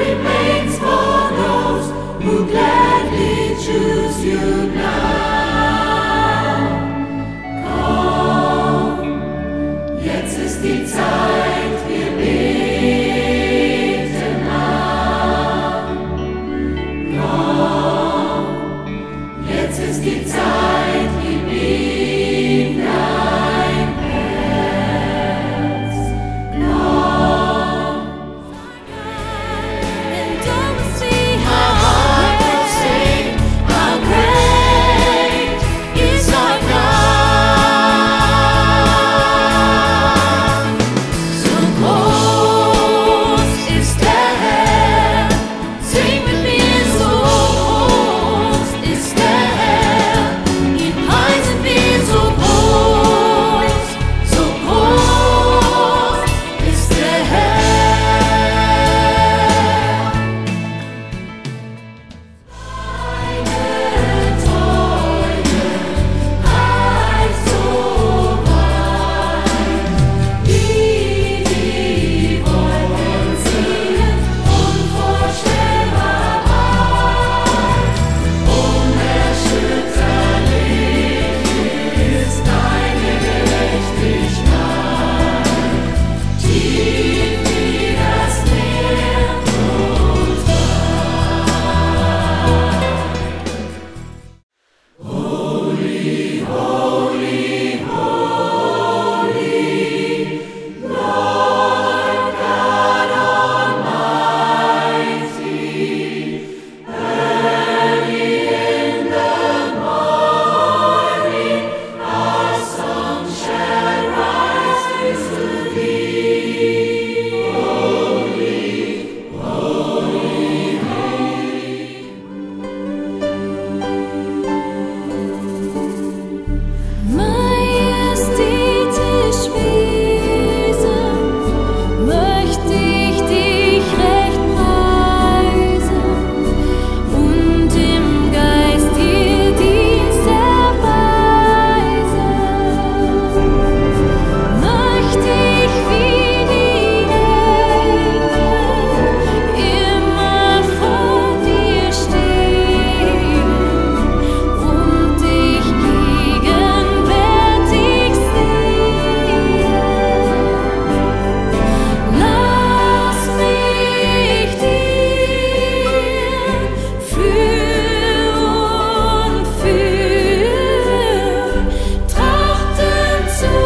remains for those who gladly choose you now. Komm, jetzt ist die Zeit, wir beten an. Komm, jetzt ist die Zeit, gib ihm dein Herz. Komm, and don't see how great is our God. So groß ist der Herr, sing mit mir, so groß ist der Herr, ihn preisen wir, so groß ist der Herr. Deine Treue reicht so weit, wie die Wolken ziehen, unvorstellbar weit. Unerschütterlich ist deine Gerechtigkeit, tief wie das Meer und weit. Holy, holy, holy, Lord God Almighty. Early in the morning, our song shall rise to thee. Holy, holy, holy. Majestätisch Wesen, möcht ich dich recht preisen und im Geist dir Dienst erweisen. Möcht ich wie die Engel immer vor dir stehen und dich gegenwärtig sehen. Lass mich dir für und für trachten zu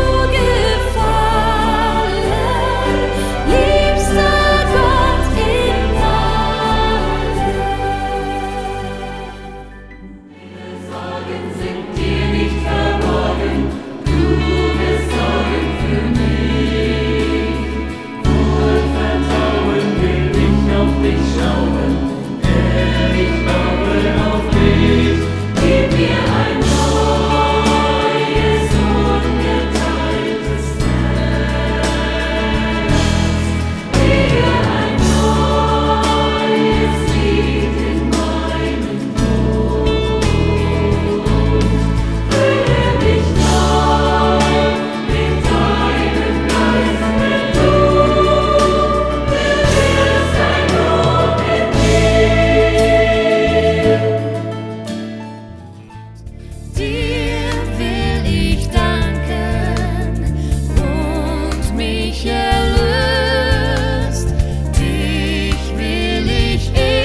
gefallen, liebster Gott im All. Sorgen sind dir nicht verborgen, du bist Sorgen für mich. Voll Vertrauen will ich auf dich schauen, Herr, ich baue auf dich. Gib mir ein neues, ungeteiltes Herz. Lege ein neues Lied in meinen Mund. Fülle mich neu mit deinem Geist, wenn du berührst dein Lob in mir. Dir will ich danken und mich erlöst, dich will ich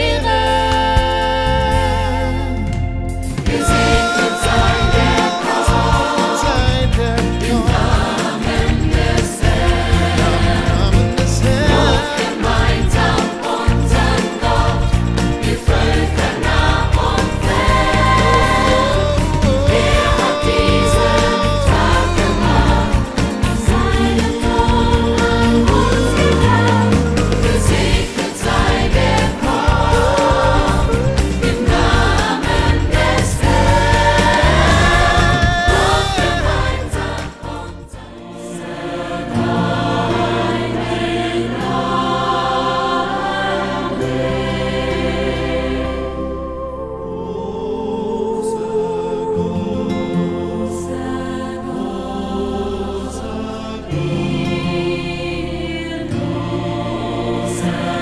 ehren. Gesegnet sei der Gott im Namen des Herrn, Lob gemeinsam unseren Gott, wir Völker nah und fern. Er hat diesen Tag gemacht, seinen Lohn an uns gebracht. Gesegnet sei der Gott im Namen des Herrn, Lob gemeinsam unseren Gott.